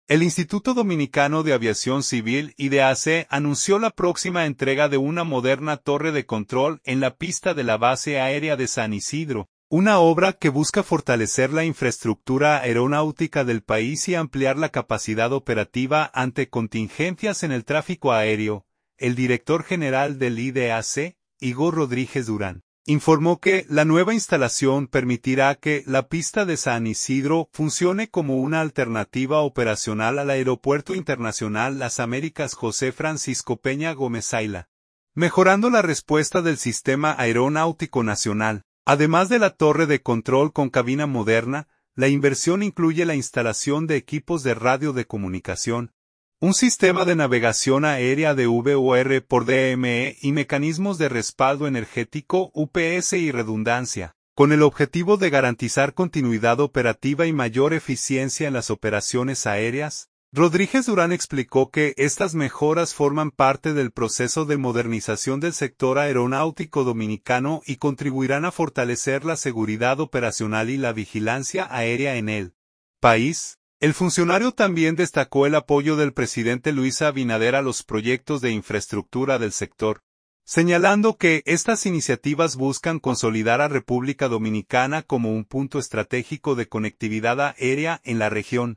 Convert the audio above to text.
El Instituto Dominicano de Aviación Civil (IDAC) anunció la próxima entrega de una moderna torre de control en la pista de la base aérea de San Isidro, una obra que busca fortalecer la infraestructura aeronáutica del país y ampliar la capacidad operativa ante contingencias en el tráfico aéreo. El director general del IDAC, Igor Rodríguez Durán, informó que la nueva instalación permitirá que la pista de San Isidro funcione como una alternativa operacional al Aeropuerto Internacional Las Américas José Francisco Peña Gómez Ayla, mejorando la respuesta del Sistema Aeronáutico Nacional. Además de la torre de control con cabina moderna, la inversión incluye la instalación de equipos de radio de comunicación, un sistema de navegación aérea de VOR por DME y mecanismos de respaldo energético UPS y redundancia, con el objetivo de garantizar continuidad operativa y mayor eficiencia en las operaciones aéreas. Rodríguez Durán explicó que estas mejoras forman parte del proceso de modernización del sector aeronáutico dominicano y contribuirán a fortalecer la seguridad operacional y la vigilancia aérea en el país. El funcionario también destacó el apoyo del presidente Luis Abinader a los proyectos de infraestructura del sector, señalando que estas iniciativas buscan consolidar a República Dominicana como un punto estratégico de conectividad aérea en la región.